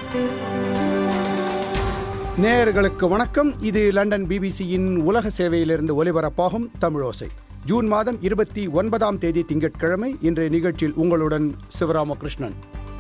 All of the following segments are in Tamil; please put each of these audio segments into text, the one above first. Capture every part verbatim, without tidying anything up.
நேயர்களுக்கு வணக்கம். இது லண்டன் பிபிசியின் உலக சேவையிலிருந்து ஒலிபரப்பாகும் தமிழோசை. ஜூன் மாதம் இருபத்தி ஒன்பதாம் தேதி திங்கட்கிழமை. இன்றைய நிகழ்ச்சியில் உங்களுடன் சிவராமகிருஷ்ணன்.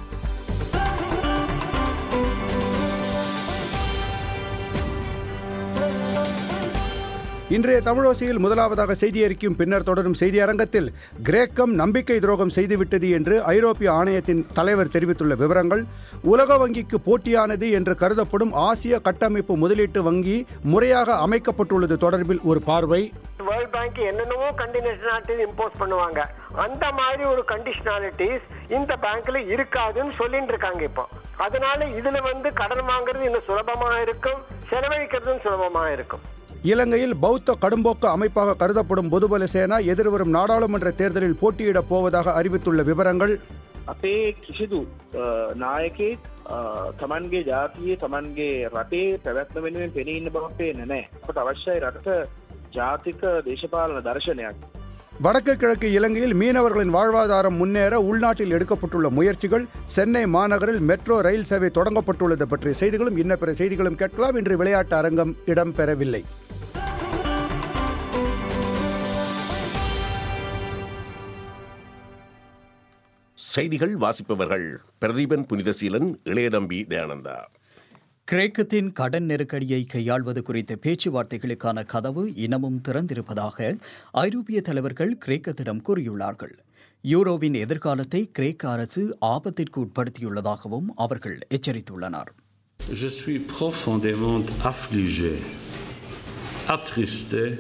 இன்றைய தமிழோசையில் முதலாவதாக செய்தி அறிக்கையும் பின்னர் தொடரும் செய்தி அரங்கத்தில் கிரேக்கம் நம்பிக்கை துரோகம் செய்துவிட்டது என்று ஐரோப்பிய ஆணையத்தின் தலைவர் தெரிவித்துள்ள விவரங்கள், உலக வங்கிக்கு போட்டியானது என்று கருதப்படும் ஆசிய கட்டமைப்பு முதலீட்டு வங்கி முறையாக அமைக்கப்பட்டுள்ளது தொடர்பில் ஒரு பார்வை. வேர்ல்ட் பேங்க் என்னென்னவோ கண்டிஷனாலிட்டிஸ் இம்போஸ் பண்ணுவாங்க, அந்த மாதிரி ஒரு கண்டிஷனாலிட்டிஸ் இந்த பேங்க்ல இருக்காதுன்னு சொல்லிட்டு இருக்காங்க இப்போ. அதனால இதுல வந்து கடன் வாங்குறது இன்னும் சுலபமா இருக்கும், செலவழிக்கிறதும் சுலபமா இருக்கும். இலங்கையில் பௌத்த கடும்போக்கு அமைப்பாக கருதப்படும் பொதுபல சேனா எதிர்வரும் நாடாளுமன்ற தேர்தலில் போட்டியிடப் போவதாக அறிவித்துள்ள விவரங்கள். අපේ කිසිදු නායකයෙක් තමන්ගේ ජාතියේ තමන්ගේ රටේ පැවැත්ම වෙනුවෙන් පෙනී ඉන්න බව පේන්නේ නැහැ. අපට අවශ්‍යයි රටට ජාතික දේශපාලන දර්ශනයක්. வடக்கு கிழக்கு இலங்கையில் மீனவர்களின் வாழ்வாதாரம் முன்னேற உள்நாட்டில் எடுக்கப்பட்டுள்ள முயற்சிகள், சென்னை மாநகரில் மெட்ரோ ரயில் சேவை தொடங்கப்பட்டுள்ளது பற்றிய செய்திகளும் இன்ன பிற செய்திகளும் கேட்கலாம். இன்று விளையாட்டு அரங்கம் இடம்பெறவில்லை. செய்திகள் வாசிப்பவர்கள் பிரதீபன் புனிதசீலன், இளையதம்பி தயானந்தா. கிரேக்கத்தின் கடன் நெருக்கடியை கையாள்வது குறித்த பேச்சுவார்த்தைகளுக்கான கதவு இன்னமும் திறந்திருப்பதாக ஐரோப்பிய தலைவர்கள் கிரேக்கத்திடம் கூறியுள்ளார்கள். யூரோவின் எதிர்காலத்தை கிரேக்க அரசு ஆபத்திற்கு உட்படுத்தியுள்ளதாகவும் அவர்கள் எச்சரித்துள்ளனர். Je suis profondément affligé, attristé.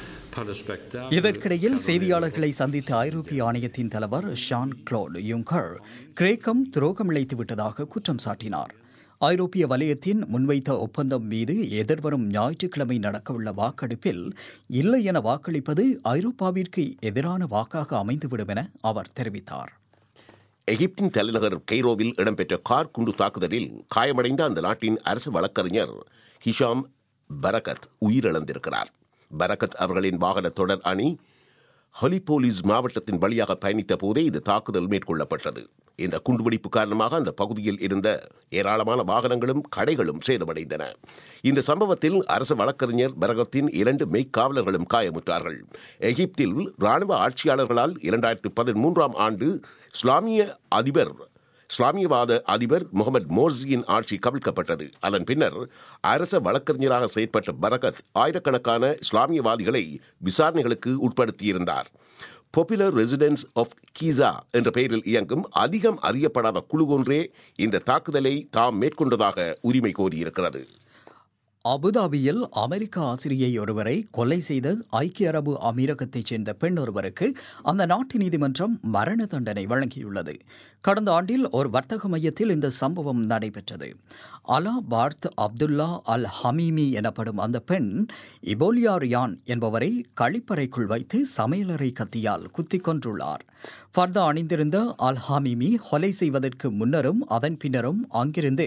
இதற்கிடையில் செய்தியாளர்களை சந்தித்த ஐரோப்பிய ஆணையத்தின் தலைவர் ஷான் க்ளோட் யுங்கர் கிரேக்கம் துரோகம் இழைத்து விட்டதாக குற்றம் சாட்டினார். ஐரோப்பிய வலயத்தின் முன்வைத்த ஒப்பந்தம் மீது எதிர்வரும் ஞாயிற்றுக்கிழமை நடக்கவுள்ள வாக்கெடுப்பில் இல்லை என வாக்களிப்பது ஐரோப்பாவிற்கு எதிரான வாக்காக அமைந்துவிடும் என அவர் தெரிவித்தார். எகிப்தின் தலைநகர் கெய்ரோவில் இடம்பெற்ற கார் குண்டு தாக்குதலில் காயமடைந்த அந்த நாட்டின் அரசு வழக்கறிஞர் ஹிஷாம் பரகத் உயிரிழந்திருக்கிறார். பரகத் அவர்களின் வாகன தொடர் அணி ஹலிபோலிஸ் மாவட்டத்தின் வழியாக பயணித்த போதே இந்த தாக்குதல் மேற்கொள்ளப்பட்டது. இந்த குண்டுவெடிப்பு காரணமாக அந்த பகுதியில் இருந்த ஏராளமான வாகனங்களும் கடைகளும் சேதமடைந்தன. இந்த சம்பவத்தில் அரசு வழக்கறிஞர் பரகத்தின் இரண்டு மெய்க்காவலர்களும் காயமுற்றார்கள். எகிப்தில் இராணுவ ஆட்சியாளர்களால் இரண்டாயிரத்தி பதிமூன்றாம் ஆண்டு இஸ்லாமிய அதிபர் இஸ்லாமியவாத அதிபர் முகமது மோர்சியின் ஆட்சி கவிழ்க்கப்பட்டது. அதன் பின்னர் அரச வழக்கறிஞராக செயற்பட்ட பரகத் ஆயிரக்கணக்கான இஸ்லாமியவாதிகளை விசாரணைகளுக்கு உட்படுத்தியிருந்தார். பாப்புலர் ரெசிடென்ஸ் ஆஃப் கீசா என்ற பெயரில் இயங்கும் அதிகம் அறியப்படாத குழு ஒன்றே இந்த தாக்குதலை தாம் மேற்கொண்டதாக உரிமை கோரியிருக்கிறது. அபுதாபியில் அமெரிக்க ஆசிரியை ஒருவரை கொலை செய்த ஐக்கிய அரபு அமீரகத்தைச் சேர்ந்த பெண் ஒருவருக்கு அந்த நாட்டு நீதிமன்றம் மரண தண்டனை வழங்கியுள்ளது. கடந்த ஆண்டில் ஒரு வர்த்தக மையத்தில் இந்த சம்பவம் நடைபெற்றது. அலா பார்த் அப்துல்லா அல் ஹமீமி எனப்படும் அந்த பெண் இபோலியா ரியான் என்பவரை கழிப்பறைக்குள் வைத்து சமையலறை கத்தியால் குத்திக் கொன்றுள்ளார். ஃபர்தா அணிந்திருந்த அல் ஹமீமி கொலை செய்வதற்கு முன்னரும் அதன் பின்னரும் அங்கிருந்து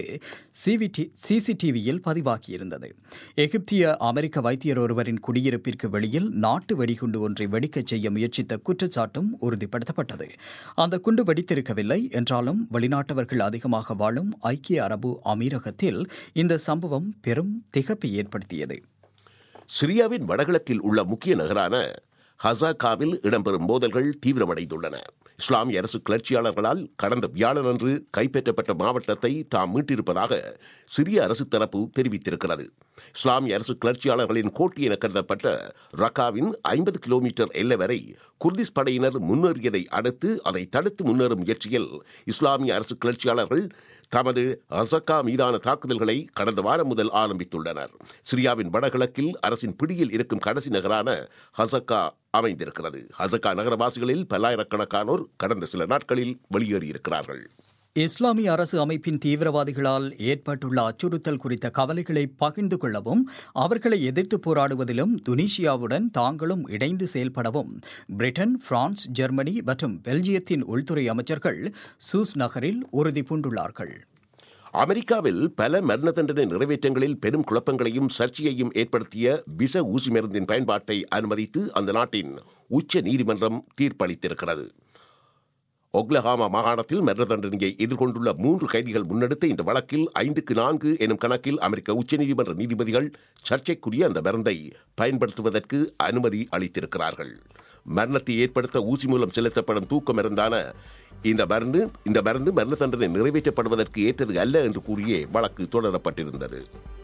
சிசிடிவியில் பதிவாகியிருந்தது. எகிப்திய அமெரிக்க வைத்தியர் ஒருவரின் குடியிருப்பிற்கு வெளியில் நாட்டு வெடிகுண்டு ஒன்றை வெடிக்கச் செய்ய முயற்சித்த குற்றச்சாட்டும் உறுதிப்படுத்தப்பட்டது. அந்த குண்டு வெடித்திருக்கவில்லை என்றாலும் வெளிநாட்டவர்கள் அதிகமாக வாழும் ஐக்கிய அரபு அமீரகத்தில் இந்த சம்பவம் பெரும் திகைப்பை ஏற்படுத்தியது. சிரியாவின் வடகிழக்கில் உள்ள முக்கிய நகரான ஹசாகாவில் இடம்பெறும் மோதல்கள் தீவிரமடைந்துள்ளன. இஸ்லாமிய அரசு கிளர்ச்சியாளர்களால் கடந்த வியாழனன்று கைப்பற்றப்பட்ட மாவட்டத்தை தாம் மீட்டிருப்பதாக சிரிய அரசு தரப்பு தெரிவித்திருக்கிறது. இஸ்லாமிய அரசு கிளர்ச்சியாளர்களின் கோட்டி என கருதப்பட்ட ரக்காவின் ஐம்பது கிலோமீட்டர் எல்லை வரை குர்திஸ் படையினர் முன்னேறியதை அடுத்து அதை தடுத்து முன்னேறும் முயற்சியில் இஸ்லாமிய அரசு கிளர்ச்சியாளர்கள் தமது ஹசக்கா மீதான தாக்குதல்களை கடந்த வாரம் முதல் ஆரம்பித்துள்ளனர். சிரியாவின் வடகிழக்கில் அரசின் பிடியில் இருக்கும் கடைசி நகரான ஹசக்கா அமைந்திருக்கிறது. ஹசக்கா நகரவாசிகளில் பல்லாயிரக்கணக்கானோர் கடந்த சில நாட்களில் வெளியேறியிருக்கிறார்கள். இஸ்லாமிய அரசு அமைப்பின் தீவிரவாதிகளால் ஏற்பட்டுள்ள அச்சுறுத்தல் குறித்த கவலைகளை பகிர்ந்து கொள்ளவும் அவர்களை எதிர்த்து போராடுவதிலும் துனிசியாவுடன் தாங்களும் இணைந்து செயல்படவும் பிரிட்டன், பிரான்ஸ், ஜெர்மனி மற்றும் பெல்ஜியத்தின் உள்துறை அமைச்சர்கள் சூஸ் நகரில் உறுதி பூண்டுள்ளார்கள். அமெரிக்காவில் பல மரண தண்டனை நிறைவேற்றங்களில் பெரும் குழப்பங்களையும் சர்ச்சையையும் ஏற்படுத்திய விஷ ஊசி மருந்தின் பயன்பாட்டை அனுமதித்து அந்த நாட்டின் உச்ச நீதிமன்றம் தீர்ப்பளித்திருக்கிறது. ஒக்லஹாமா மாகாணத்தில் மரண தண்டனையை எதிர்கொண்டுள்ள மூன்று கைதிகள் முன்னெடுத்த இந்த வழக்கில் ஐந்துக்கு நான்கு எனும் கணக்கில் அமெரிக்க உச்சநீதிமன்ற நீதிபதிகள் சர்ச்சைக்குரிய அந்த மருந்தை பயன்படுத்துவதற்கு அனுமதி அளித்திருக்கிறார்கள். மரணத்தை ஏற்படுத்த ஊசி மூலம் செலுத்தப்படும் தூக்க மருந்தான இந்த மருந்து இந்த மருந்து மரண தண்டனை நிறைவேற்றப்படுவதற்கு ஏற்றது அல்ல என்று கூறியே வழக்கு தொடரப்பட்டிருந்தது.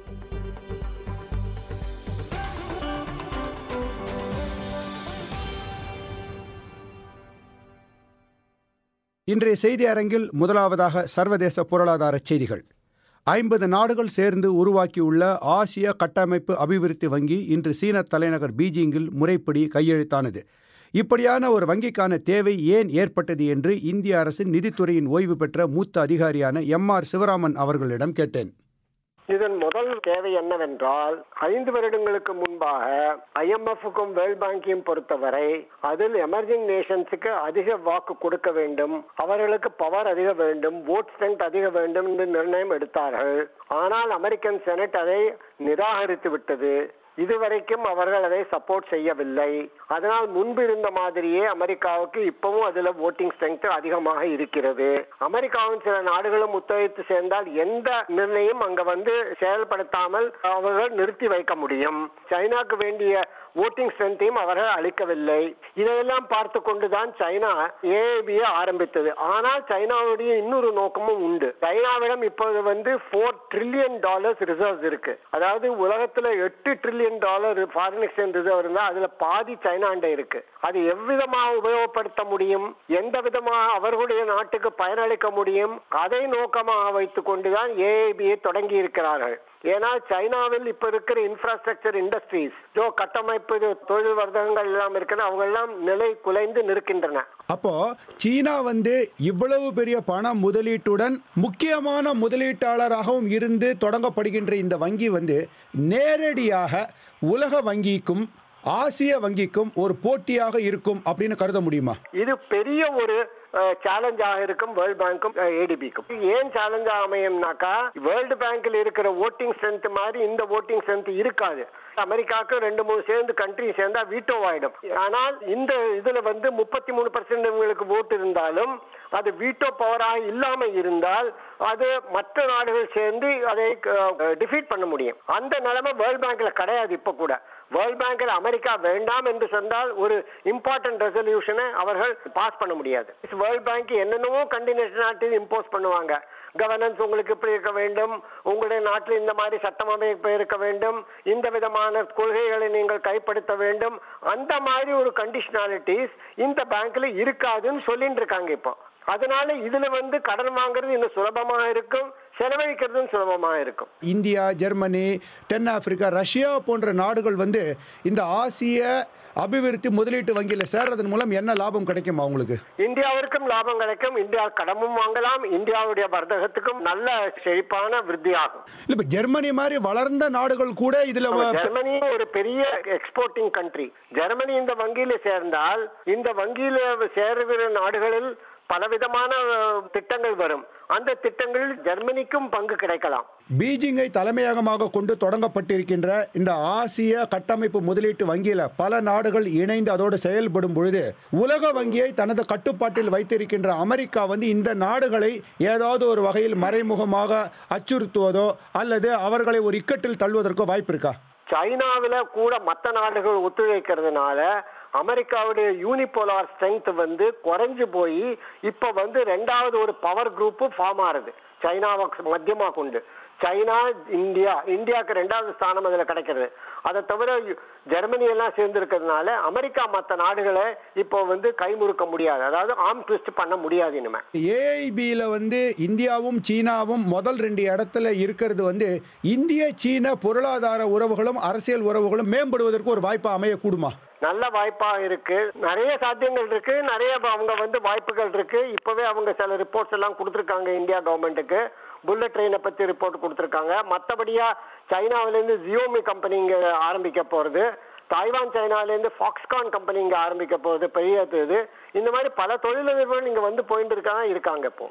இன்றைய செய்தி அரங்கில் முதலாவதாக சர்வதேச பொருளாதார செய்திகள். ஐம்பது நாடுகள் சேர்ந்து உருவாக்கியுள்ள ஆசிய கட்டமைப்பு அபிவிருத்தி வங்கி இன்று சீன தலைநகர் பீஜிங்கில் முறைப்படி கையெழுத்தானது. இப்படியான ஒரு வங்கிக்கான தேவை ஏன் ஏற்பட்டது என்று இந்திய அரசின் நிதித்துறையின் ஓய்வு பெற்ற மூத்த அதிகாரியான எம் ஆர் சிவராமன் அவர்களிடம் கேட்டேன். இதன் முதல் தேவை என்னவென்றால், ஐந்து வருடங்களுக்கு முன்பாக ஐஎம்எஃப்க்கும் வேர்ல்ட் பேங்கையும் பொறுத்தவரை அதில் எமர்ஜிங் நேஷன்ஸுக்கு அதிக வாக்கு கொடுக்க வேண்டும், அவர்களுக்கு பவர் அதிக வேண்டும், ஓட் ஸ்ட்ரெங்த் அதிக வேண்டும் என்று நிர்ணயம் எடுத்தார்கள். ஆனால் அமெரிக்கன் செனட் அதை நிராகரித்து விட்டது. இதுவரைக்கும் அவர்கள் அதை சப்போர்ட் செய்யவில்லை. அதனால் முன்பு இருந்த மாதிரியே அமெரிக்காவுக்கு இப்பவும் அதுல ஓட்டிங் ஸ்ட்ரெங்த் அதிகமாக இருக்கிறது. அமெரிக்காவின் சில நாடுகளும் ஒத்துழைத்து சேர்ந்தால் எந்த நிர்ணயம் அங்க வந்து செயல்படுத்தாமல் அவர்கள் நிறுத்தி வைக்க முடியும். சைனாக்கு வேண்டிய ஓட்டிங் ஸ்ட்ரெங்தையும் அவர்கள் அளிக்கவில்லை. இதையெல்லாம் பார்த்து கொண்டுதான் சைனா ஏஏபியை ஆரம்பித்தது. ஆனால் சைனாவுடைய இன்னொரு நோக்கமும் உண்டு. சைனாவிடம் இப்போது வந்து போர் ட்ரில்லியன் டாலர்ஸ் ரிசர்வ்ஸ் இருக்கு. அதாவது உலகத்துல எட்டு trillion dollar foreign exchange reserve இருந்தா அதுல பாதி சைனாண்ட இருக்கு. அது எவ்விதமாக உபயோகப்படுத்த முடியும், எந்த விதமாக அவர்களுடைய நாட்டுக்கு பயனளிக்க முடியும், அதை நோக்கமாக வைத்துக் கொண்டுதான் ஏஏபியை தொடங்கி இருக்கிறார்கள். ஏன்னா சைனாவில் இப்ப இருக்கிற இன்ஃப்ராஸ்ட்ரக்சர் இண்டஸ்ட்ரீஸ், ஜோ கட்டமைப்பு தொழில் வர்த்தகங்கள் எல்லாம் இருக்கிற அவங்க எல்லாம் நிலை குலைந்து நிற்கின்றன. அப்போ சீனா வந்து இவ்வளவு பெரிய பண முதலீட்டுடன் முக்கியமான முதலீட்டாளராகவும் இருந்து தொடங்கப்படுகின்ற இந்த வங்கி வந்து நேரடியாக உலக வங்கிக்கும் ஆசிய வங்கிக்கும் ஒரு போட்டியாக இருக்கும் அப்படின்னு கருத முடியுமா? இது பெரிய ஒரு சேலஞ்சாக இருக்கும் வேர்ல்ட் பேங்க்கும் ஏடிபிக்கும். ஏன் சேலஞ்சா அமையும்னாக்கா, வேர்ல்டு பேங்க்ல இருக்கிற ஓட்டிங் ஸ்ட்ரென்த் மாதிரி இந்த ஓட்டிங் ஸ்ட்ரென்த் இருக்காது. அமெரிக்காவுக்கு ரெண்டு மூணு சேர்ந்து கண்ட்ரி சேர்ந்தா வீட்டோ ஆயிடும். ஆனால் இந்த இதுல வந்து முப்பத்தி மூணு பர்சன்ட் இவங்களுக்கு ஓட்டு இருந்தாலும் அது வீட்டோ பவராக இல்லாம இருந்தால் அது மற்ற நாடுகள் சேர்ந்து அதை டிஃபீட் பண்ண முடியும். அந்த நிலைமை வேர்ல்ட் பேங்க்ல கிடையாது. இப்ப கூட வேர்ல்ட் பேங்க்ல அமெரிக்கா வேண்டாம் என்று சொன்னால் ஒரு இம்பார்ட்டன்ட் ரெசல்யூஷனை அவர்கள் பாஸ் பண்ண முடியாது. வேர்ல்ட் பேங்க் என்னென்னவோ கண்டிஷனாலிட்டி இம்போஸ் பண்ணுவாங்க. கவர்னன்ஸ் உங்களுக்கு இப்படி இருக்க வேண்டும், உங்களுடைய நாட்டில் இந்த மாதிரி சட்டம் அமைப்பு இருக்க வேண்டும், இந்த விதமான கொள்கைகளை நீங்கள் கைப்படுத்த வேண்டும், அந்த மாதிரி ஒரு கண்டிஷனாலிட்டிஸ் இந்த பேங்க்ல இருக்காதுன்னு சொல்லிட்டு இருக்காங்க இப்போ. அதனால இதுல வந்து கடன் வாங்குறது இன்னும் சுலபமா இருக்கும், செலவழிக்கிறதும் சுலபமா இருக்கும். இந்தியா, ஜெர்மனி, தென்னாப்பிரிக்கா, ரஷ்யா போன்ற நாடுகள் வந்து இந்த ஆசிய அபிவிருத்தி முதலீட்டு வங்கியில சேர்றதன் மூலம் என்ன லாபம் கிடைக்கும் அவங்களுக்கு? இந்தியாவிற்கும் லாபம் கிடைக்கும். இந்தியா கடமும் வாங்கலாம். இந்தியாவுடைய வர்த்தகத்துக்கும் நல்ல செழிப்பான விருத்தி ஆகும். இப்ப ஜெர்மனி மாதிரி வளர்ந்த நாடுகள் கூட இதுல, ஜெர்மனி ஒரு பெரிய எக்ஸ்போர்ட்டிங் கண்ட்ரி. ஜெர்மனி இந்த வங்கியில சேர்ந்தால் இந்த வங்கியில சேருகிற நாடுகளில் பலவிதமான திட்டங்கள் வரும். அந்த திட்டங்களில் ஜெர்மனிக்கும் பங்கு கிடைக்கலாம். பீஜிங்கை தலைமையகமாக கொண்டு தொடங்கப்பட்டிருக்கின்ற இந்த ஆசிய கட்டமைப்பு முதலீட்டு வங்கியில பல நாடுகள் இணைந்து அதோடு செயல்படும் பொழுது உலக வங்கியை தனது கட்டுப்பாட்டில் வைத்திருக்கின்ற அமெரிக்கா வந்து இந்த நாடுகளை ஏதாவது ஒரு வகையில் மறைமுகமாக அச்சுறுத்துவதோ அல்லது அவர்களை ஒரு இக்கட்டில் தள்ளுவதற்கோ வாய்ப்பு இருக்கா? சைனாவில கூட மற்ற நாடுகள் ஒத்துழைக்கிறதுனால அமெரிக்காவுடைய யூனிபோலார் ஸ்ட்ரென்த் வந்து குறைஞ்சு போய் இப்ப வந்து ரெண்டாவது ஒரு பவர் குரூப் ஃபார்ம் ஆறுது. சைனாவை மத்தியமா கொண்டு சைனா, இந்தியா, இந்தியாவுக்கு ரெண்டாவது ஸ்தானம் அதுல கிடைக்கிறது. அதை தவிர ஜெர்மனி எல்லாம் சேர்ந்து இருக்கிறதுனால அமெரிக்கா மற்ற நாடுகளை இப்போ வந்து கைமுறுக்க முடியாது, அதாவது ஆர்ம் ட்விஸ்ட் பண்ண முடியாது. இனிமே ஏஐபியில வந்து இந்தியாவும் சீனாவும் முதல் ரெண்டு இடத்துல இருக்கிறது வந்து இந்திய சீன பொருளாதார உறவுகளும் அரசியல் உறவுகளும் மேம்படுவதற்கு ஒரு வாய்ப்பா அமையக்கூடுமா? நல்ல வாய்ப்பா இருக்கு. நிறைய சாத்தியங்கள் இருக்கு, நிறைய அவங்க வந்து வாய்ப்புகள் இருக்கு. இப்பவே அவங்க சில ரிப்போர்ட்ஸ் எல்லாம் கொடுத்திருக்காங்க இந்தியா கவர்மெண்ட்டுக்கு. புல்லட் ட்ரெயினை பத்தி ரிப்போர்ட் கொடுத்திருக்காங்க. மற்றபடியா சைனாவிலேருந்து ஜியோமி கம்பெனி இங்க ஆரம்பிக்க போறது, தாய்வான் சைனாவிலேருந்து ஃபாக்ஸ்கான் கம்பெனி இங்க ஆரம்பிக்க போறது, பெரிய இது. இந்த மாதிரி பல தொழிலதிபர்கள் இங்க வந்து போயிட்டு இருக்காங்க இருக்காங்க இப்போ.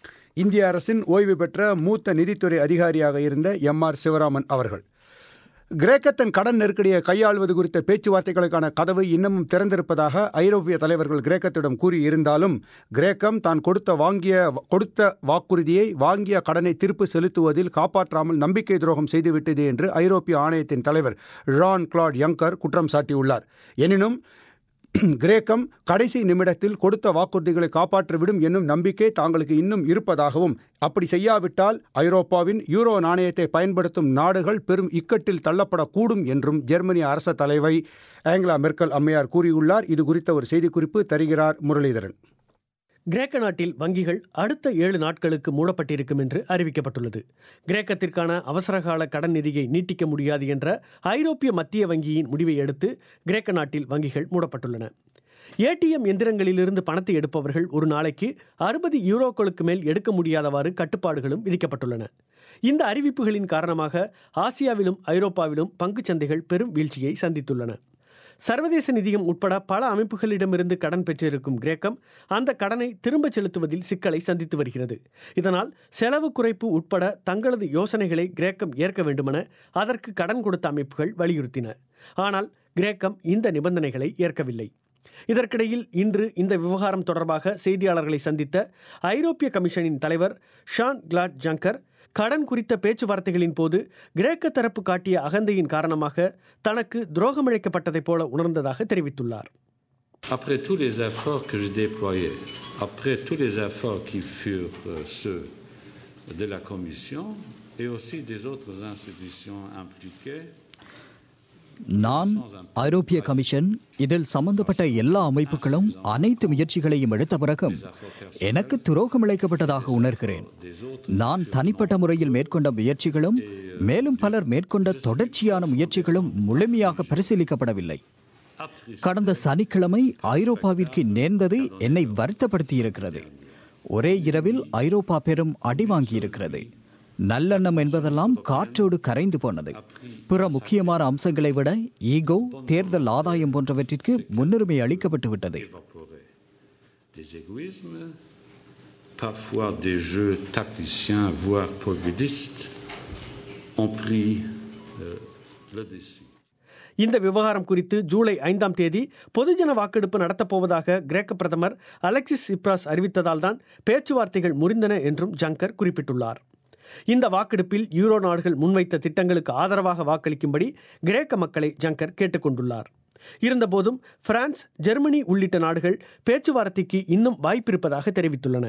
இந்திய அரசின் ஓய்வு பெற்ற மூத்த நிதித்துறை அதிகாரியாக இருந்த எம் ஆர் சிவராமன் அவர்கள். கிரேக்கத்தின் கடன் நெருக்கடியை கையாள்வது குறித்த பேச்சுவார்த்தைகளுக்கான கதவு இன்னமும் திறந்திருப்பதாக ஐரோப்பிய தலைவர்கள் கிரேக்கத்திடம் கூறியிருந்தாலும் கிரேக்கம் தான் கொடுத்த வாங்கிய கொடுத்த வாக்குறுதியை வாங்கிய கடனை திருப்பி செலுத்துவதில் காப்பாற்றாமல் நம்பிக்கை துரோகம் செய்துவிட்டது என்று ஐரோப்பிய ஆணையத்தின் தலைவர் ஜான் கிளாட் யங்கர் குற்றம் சாட்டியுள்ளார். எனினும் கிரேக்கம் கடைசி நிமிடத்தில் கொடுத்த வாக்குறுதிகளை காப்பாற்றிவிடும் என்னும் நம்பிக்கை தாங்களுக்கு இன்னும் இருப்பதாகவும் அப்படி செய்யாவிட்டால் ஐரோப்பாவின் யூரோ நாணயத்தை பயன்படுத்தும் நாடுகள் பெரும் இக்கட்டில் தள்ளப்படக்கூடும் என்றும் ஜெர்மனி அரச தலைவை ஆங்கலா மெர்க்கல் அம்மையார் கூறியுள்ளார். இது குறித்த ஒரு செய்திக்குறிப்பு தருகிறார் முரளிதரன். கிரேக்க நாட்டில் வங்கிகள் அடுத்த ஏழு நாட்களுக்கு மூடப்பட்டிருக்கும் என்று அறிவிக்கப்பட்டுள்ளது. கிரேக்கத்திற்கான அவசரகால கடன் நிதியை நீட்டிக்க முடியாது என்ற ஐரோப்பிய மத்திய வங்கியின் முடிவை அடுத்து கிரேக்க நாட்டில் வங்கிகள் மூடப்பட்டுள்ளன. ஏடிஎம் எந்திரங்களிலிருந்து பணத்தை எடுப்பவர்கள் ஒரு நாளைக்கு அறுபது யூரோக்களுக்கு மேல் எடுக்க முடியாதவாறு கட்டுப்பாடுகளும் விதிக்கப்பட்டுள்ளன. இந்த அறிவிப்புகளின் காரணமாக ஆசியாவிலும் ஐரோப்பாவிலும் பங்குச் சந்தைகள் பெரும் வீழ்ச்சியை சந்தித்துள்ளன. சர்வதேச நிதியம் உட்பட பல அமைப்புகளிடமிருந்து கடன் பெற்றிருக்கும் கிரேக்கம் அந்த கடனை திரும்ப செலுத்துவதில் சிக்கலை சந்தித்து வருகிறது. இதனால் செலவு குறைப்பு உட்பட தங்களது யோசனைகளை கிரேக்கம் ஏற்க வேண்டுமென அதற்கு கடன் கொடுத்த அமைப்புகள் வலியுறுத்தின. ஆனால் கிரேக்கம் இந்த நிபந்தனைகளை ஏற்கவில்லை. இதற்கிடையில் இன்று இந்த விவகாரம் தொடர்பாக செய்தியாளர்களை சந்தித்த ஐரோப்பிய கமிஷனின் தலைவர் ஷான் கிளாட் ஜங்கர் கடன் குறித்த பேச்சுவார்த்தைகளின் போது கிரேக்க தரப்பு காட்டிய அகந்தையின் காரணமாக தனக்கு துரோகமிழைக்கப்பட்டதைப் போல உணர்ந்ததாக தெரிவித்துள்ளார். Après tous les efforts que j'ai déployés, après tous les efforts qui furent ceux de la Commission et aussi des autres institutions impliquées, நான் ஐரோப்பிய கமிஷன் இதில் சம்பந்தப்பட்ட எல்லா அமைப்புகளும் அனைத்து முயற்சிகளையும் எடுத்த பிறகும் எனக்கு துரோகம் இழைக்கப்பட்டதாக உணர்கிறேன். நான் தனிப்பட்ட முறையில் மேற்கொண்ட முயற்சிகளும் மேலும் பலர் மேற்கொண்ட தொடர்ச்சியான முயற்சிகளும் முழுமையாக பரிசீலிக்கப்படவில்லை. கடந்த சனிக்கிழமை ஐரோப்பாவிற்கு நேர்ந்தது என்னை வருத்தப்படுத்தியிருக்கிறது. ஒரே இரவில் ஐரோப்பா பெரும் அடி வாங்கியிருக்கிறது. நல்லெண்ணம் என்பதெல்லாம் காற்றோடு கரைந்து போனது. பிற முக்கியமான அம்சங்களை விட ஈகோ, தேர்தல் ஆதாயம் போன்றவற்றிற்கு முன்னுரிமை அளிக்கப்பட்டு விட்டது. இந்த விவகாரம் குறித்து ஜூலை ஐந்தாம் தேதி பொதுஜன வாக்கெடுப்பு நடத்தப்போவதாக கிரேக்க பிரதமர் அலெக்சிஸ் சிப்ராஸ் அறிவித்ததால் தான் பேச்சுவார்த்தைகள் முறிந்தன என்றும் ஜங்கர் குறிப்பிட்டுள்ளார். இந்த வாக்கெடுப்பில் யூரோ நாடுகள் முன்வைத்த திட்டங்களுக்கு ஆதரவாக வாக்களிக்கும்படி கிரேக்க மக்களை ஜங்கர் கேட்டுக்கொண்டுள்ளார். இருந்தபோதும் பிரான்ஸ், ஜெர்மனி உள்ளிட்ட நாடுகள் பேச்சுவார்த்தைக்கு இன்னும் வாய்ப்பிருப்பதாக தெரிவித்துள்ளன.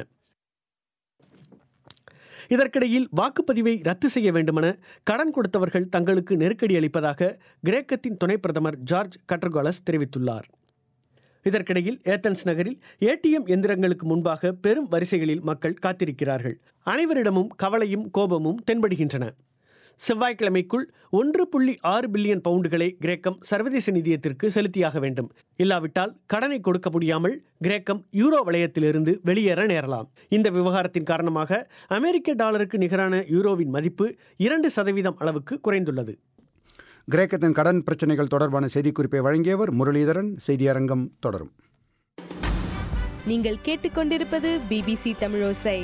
இதற்கிடையில் வாக்குப்பதிவை ரத்து செய்ய வேண்டுமென கடன் கொடுத்தவர்கள் தங்களுக்கு நெருக்கடி அளிப்பதாக கிரேக்கத்தின் துணை பிரதமர் ஜார்ஜ் கட்ரகோலஸ் தெரிவித்துள்ளார். இதற்கிடையில் ஏத்தன்ஸ் நகரில் ஏடிஎம் எந்திரங்களுக்கு முன்பாக பெரும் வரிசைகளில் மக்கள் காத்திருக்கிறார்கள். அனைவரிடமும் கவலையும் கோபமும் தென்படுகின்றன. செவ்வாய்க்கிழமைக்குள் ஒன்று புள்ளி ஆறு பில்லியன் பவுண்டுகளை கிரேக்கம் சர்வதேச நிதியத்திற்கு செலுத்தியாக வேண்டும். இல்லாவிட்டால் கடனை கொடுக்க முடியாமல் கிரேக்கம் யூரோ வலயத்திலிருந்து வெளியேற நேரலாம். இந்த விவகாரத்தின் காரணமாக அமெரிக்க டாலருக்கு நிகரான யூரோவின் மதிப்பு இரண்டு சதவீதம் அளவுக்கு குறைந்துள்ளது. கிரேக்கத்தின் கடன் பிரச்சனைகள் தொடர்பான செய்திக்குறிப்பை வழங்கியவர் முரளிதரன். செய்தியரங்கம் தொடரும். நீங்கள் கேட்டுக்கொண்டிருப்பது BBC Tamilosai.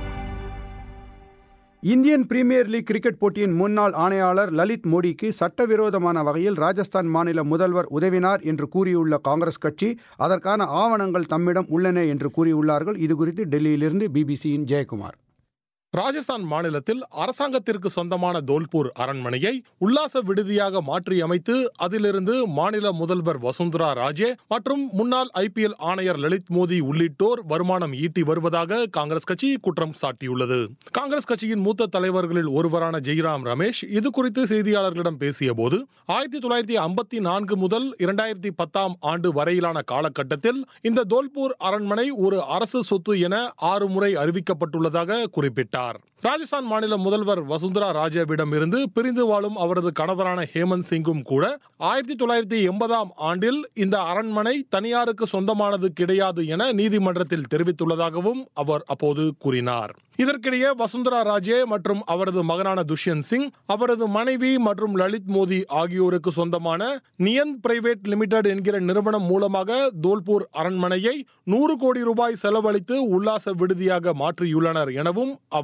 Indian premier league cricket போட்டியின் முன்னாள் ஆணையாளர் லலித் மோடிக்கு சட்டவிரோதமான வகையில் ராஜஸ்தான் மாநில முதல்வர் உதவினார் என்று கூறியுள்ள காங்கிரஸ் கட்சி அதற்கான ஆவணங்கள் தம்மிடம் உள்ளன என்று கூறியுள்ளார்கள். இதுகுறித்து டெல்லியிலிருந்து பிபிசியின் ஜெயக்குமார். ராஜஸ்தான் மாநிலத்தில் அரசாங்கத்திற்கு சொந்தமான தோல்பூர் அரண்மனையை உல்லாச விடுதியாக மாற்றியமைத்து அதிலிருந்து மாநில முதல்வர் வசுந்தரா ராஜே மற்றும் முன்னாள் ஐபிஎல் ஆணையர் லலித் மோடி உள்ளிட்டோர் வருமானம் ஈட்டி வருவதாக காங்கிரஸ் கட்சி குற்றம் சாட்டியுள்ளது. காங்கிரஸ் கட்சியின் மூத்த தலைவர்களில் ஒருவரான ஜெய்ராம் ரமேஷ் இது குறித்து செய்தியாளர்களிடம் பேசிய போது ஆயிரத்தி தொள்ளாயிரத்தி ஐம்பத்தி நான்கு முதல் இரண்டாயிரத்தி பத்தாம் ஆண்டு வரையிலான காலகட்டத்தில் இந்த தோல்பூர் அரண்மனை ஒரு அரசு சொத்து என ஆறு முறை அறிவிக்கப்பட்டுள்ளதாக குறிப்பிட்டார். ராஜஸ்தான் மாநில முதல்வர் வசுந்தரா ராஜேவிடம் இருந்து பிரிந்து வாழும் அவரது கணவரான ஹேமந்த் சிங்கும் கூட ஆயிரத்தி தொள்ளாயிரத்தி எண்பதாம் ஆண்டில் இந்த அரண்மனை தனியாருக்கு சொந்தமானது கிடையாது என நீதிமன்றத்தில் தெரிவித்துள்ளதாகவும் அவர் அப்போது கூறினார். இதற்கிடையே வசுந்தரா ராஜே மற்றும் அவரது மகனான துஷ்யந்த் சிங், அவரது மனைவி மற்றும் லலித் மோடி ஆகியோருக்கு சொந்தமான நியந்த் பிரைவேட் லிமிடெட் என்கிற நிறுவனம் மூலமாக தோல்பூர் அரண்மனையை நூறு கோடி ரூபாய் செலவழித்து உல்லாச விடுதியாக மாற்றியுள்ளனர் எனவும் அவர் குற்றம்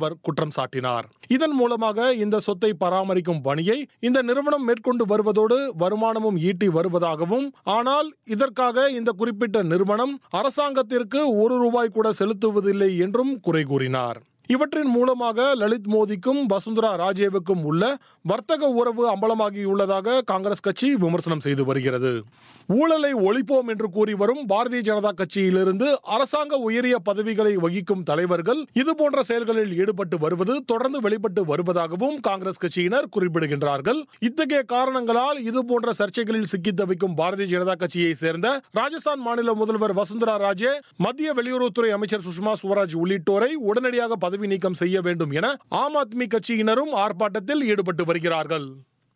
குற்றம் சாட்டினார். இதன் மூலமாக இந்த சொத்தை பராமரிக்கும் பணியை இந்த நிறுவனம் மேற்கொண்டு வருவதோடு வருமானமும் ஈட்டி வருவதாகவும், ஆனால் இதற்காக இந்த குறிப்பிட்ட நிறுவனம் அரசாங்கத்திற்கு ஒரு ரூபாய் கூட செலுத்துவதில்லை என்றும் குறை கூறினார். இவற்றின் மூலமாக லலித் மோடிக்கும் வசுந்தரா ராஜேவுக்கும் உள்ள வர்த்தக உறவு அம்பலமாகியுள்ளதாக காங்கிரஸ் கட்சி விமர்சனம் செய்து வருகிறது. ஊழலை ஒழிப்போம் என்று கூறி வரும் பாரதிய ஜனதா கட்சியிலிருந்து அரசாங்க உயரிய பதவிகளை வகிக்கும் தலைவர்கள் இதுபோன்ற செயல்களில் ஈடுபட்டு வருவது தொடர்ந்து வெளிப்பட்டு வருவதாகவும் காங்கிரஸ் கட்சியினர் குறிப்பிடுகின்றார்கள். இத்தகைய காரணங்களால் இதுபோன்ற சர்ச்சைகளில் சிக்கி தவிக்கும் பாரதிய ஜனதா கட்சியை சேர்ந்த ராஜஸ்தான் மாநில முதல்வர் வசுந்தரா ராஜே, மத்திய வெளியுறவுத்துறை அமைச்சர் சுஷ்மா சுவராஜ் உள்ளிட்டோரை உடனடியாக பதவி நீக்கம் செய்ய வேண்டும் என ஆம் ஆத்மி கட்சியினரும் ஆர்ப்பாட்டத்தில் ஈடுபட்டு வருகிறார்கள்.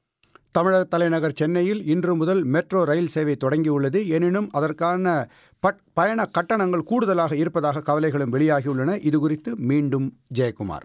தமிழக தலைநகர் சென்னையில் இன்று முதல் மெட்ரோ ரயில் சேவை தொடங்கியுள்ளது. எனினும் அதற்கான பயண கட்டணங்கள் கூடுதலாக இருப்பதாக கவலைகளும் வெளியாகியுள்ளன. இதுகுறித்து மீண்டும் ஜெயக்குமார்.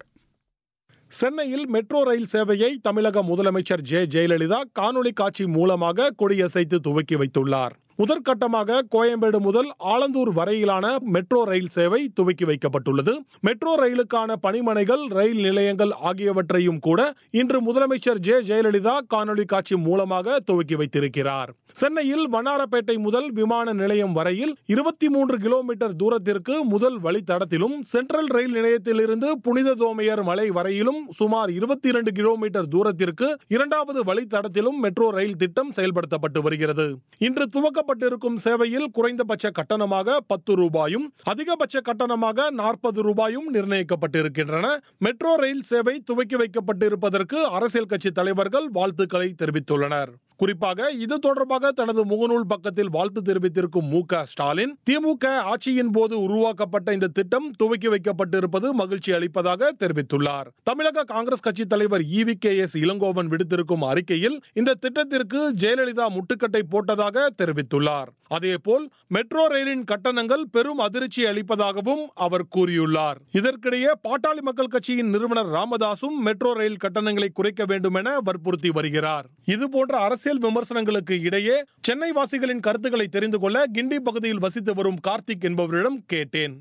சென்னையில் மெட்ரோ ரயில் சேவையை தமிழக முதலமைச்சர் ஜெ ஜெயலலிதா காணொலி காட்சி மூலமாக கொடியசைத்து துவக்கி வைத்துள்ளார். முதற்கட்டமாக கோயம்பேடு முதல் ஆலந்தூர் வரையிலான மெட்ரோ ரயில் சேவை துவக்கி வைக்கப்பட்டுள்ளது. மெட்ரோ ரயிலுக்கான பணிமனைகள், ரயில் நிலையங்கள் ஆகியவற்றையும் கூட இன்று முதலமைச்சர் ஜெ ஜெயலலிதா காணொலி காட்சி மூலமாக துவக்கி வைத்திருக்கிறார். சென்னையில் வண்ணாரப்பேட்டை முதல் விமான நிலையம் வரையில் இருபத்தி மூன்று கிலோமீட்டர் தூரத்திற்கு முதல் வழித்தடத்திலும், சென்ட்ரல் ரயில் நிலையத்திலிருந்து புனித தோமையர் மலை வரையிலும் சுமார் இருபத்தி இரண்டு கிலோமீட்டர் தூரத்திற்கு இரண்டாவது வழித்தடத்திலும் மெட்ரோ ரயில் திட்டம் செயல்படுத்தப்பட்டு வருகிறது. இன்று துவக்கப்பட்டிருக்கும் சேவையில் குறைந்தபட்ச கட்டணமாக பத்து ரூபாயும் அதிகபட்ச கட்டணமாக நாற்பது ரூபாயும் நிர்ணயிக்கப்பட்டிருக்கின்றன. மெட்ரோ ரயில் சேவை துவக்கி வைக்கப்பட்டிருப்பதற்கு அரசியல் கட்சி தலைவர்கள் வாழ்த்துக்களை தெரிவித்துள்ளனர். குறிப்பாக இது தொடர்பாக தனது முகநூல் பக்கத்தில் வாழ்த்து தெரிவித்திருக்கும் மு க ஸ்டாலின், திமுக ஆட்சியின் போது உருவாக்கப்பட்ட இந்த திட்டம் துவக்கி வைக்கப்பட்டிருப்பது மகிழ்ச்சி அளிப்பதாக தெரிவித்துள்ளார். தமிழக காங்கிரஸ் கட்சி தலைவர் E V K S Elangovan விடுத்திருக்கும் அறிக்கையில் இந்த திட்டத்திற்கு ஜெயலலிதா முட்டுக்கட்டை போட்டதாக தெரிவித்துள்ளார். அதேபோல் மெட்ரோ ரயிலின் கட்டணங்கள் பெரும் அதிர்ச்சி அளிப்பதாகவும் அவர் கூறியுள்ளார். இதற்கிடையே பாட்டாளி மக்கள் கட்சியின் நிறுவனர் ராமதாசும் மெட்ரோ ரயில் கட்டணங்களை குறைக்க வேண்டும் என வற்புறுத்தி வருகிறார். இதுபோன்ற அரசியல் விமர்சனங்களுக்கு இடையே சென்னை வாசிகளின் கருத்துக்களை தெரிந்து கொள்ள கிண்டி பகுதியில் வசித்து வரும் கார்த்திக் என்பவரிடம் கேட்டேன்.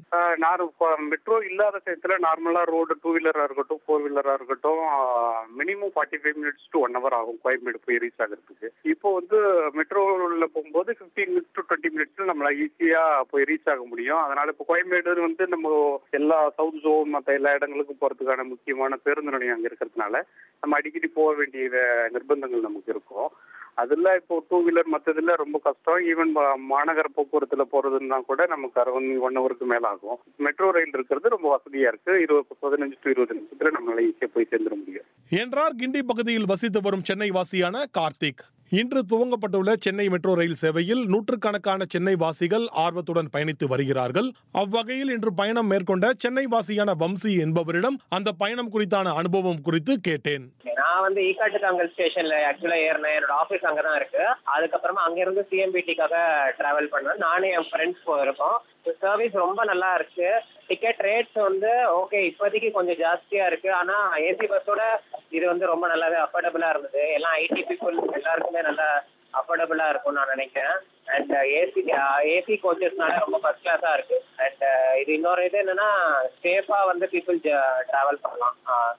மெட்ரோ இல்லாத சமயத்துல நார்மலா ரோடு டூ வீலரா இருக்கட்டும், போர் வீலரா இருக்கட்டும், minimum forty five minutes to one hour ஆகும் கோயம்பேடு போய் ரீச் ஆகிறதுக்கு. இப்போ வந்து மெட்ரோல போகும்போது பிப்டீன் மினிட்ஸ் டு டுவெண்ட்டி மினிட்ஸ்ல நம்மள ஈஸியா போய் ரீச் ஆக முடியும். அதனால இப்போ கோயம்பேடு வந்து நம்ம எல்லா சவுத் ஜோன் மற்ற எல்லா இடங்களுக்கும் போறதுக்கான முக்கியமான பேருந்து நிலையம் அங்க இருக்கிறதுனால நம்ம அடிக்கடி போக வேண்டிய நிர்பந்தங்கள் நமக்கு இருக்கும். அதுல இப்போ டூ வீலர் மற்றதுல ரொம்ப கஷ்டம். ஈவன் மாநகர போக்குவரத்துல போறதுன்னா கூட நமக்கு அறுபது ஒன் ஹவருக்கு மேல ஆகும். மெட்ரோ ரயில் இருக்கிறது ரொம்ப வசதியா இருக்கு. இருபது பதினஞ்சு டு இருபது நிமிஷத்துல நம்மளால ஈஸியா போய் சேர்ந்துட முடியும் என்றார் கிண்டி பகுதியில் வசித்து வரும் சென்னை வாசியான கார்த்திக். இன்று துவங்கப்பட்டுள்ள சென்னை மெட்ரோ ரயில் சேவையில் நூற்றுக்கணக்கான சென்னை வாசிகள் ஆர்வத்துடன் பயணித்து வருகிறார்கள். அவ்வகையில் இன்று பயணம் மேற்கொண்ட சென்னை வாசியான வம்சி என்பவரிடம் அந்த பயணம் குறித்தான அனுபவம் குறித்து கேட்டேன். நான் வந்து ஈகாட்டுக்காங்கல் ஸ்டேஷன்ல ஆக்சுவலா ஏறினேன். என்னோட ஆபீஸ் அங்கதான் இருக்கு. அதுக்கப்புறமா அங்க இருந்து சிஎம்பிடிக்காக டிராவல் பண்ணேன். நானும் என் ஃப்ரெண்ட்ஸ் போயிருக்கோம். சர்வீஸ் ரொம்ப நல்லா இருக்கு. டிக்கெட் ரேட்ஸ் வந்து ஓகே, இப்போதைக்கு கொஞ்சம் ஜாஸ்தியா இருக்கு. ஆனா ஏசி பஸ்ஸோட இது வந்து ரொம்ப நல்லாவே அஃபோர்டபுளா இருந்தது. எல்லாம் ஐடி பீப்புள் எல்லாருக்குமே நல்லா அஃபோர்டபுளா இருக்கும் நான் நினைக்கிறேன். அண்ட் ஏசி ஏசி கோச்சஸ்னால ரொம்ப ஃபர்ஸ்ட் கிளாஸா இருக்கு. அண்ட் இது இன்னொரு இது என்னன்னா சேஃபா வந்து பீப்புள் டிராவல் பண்ணலாம்.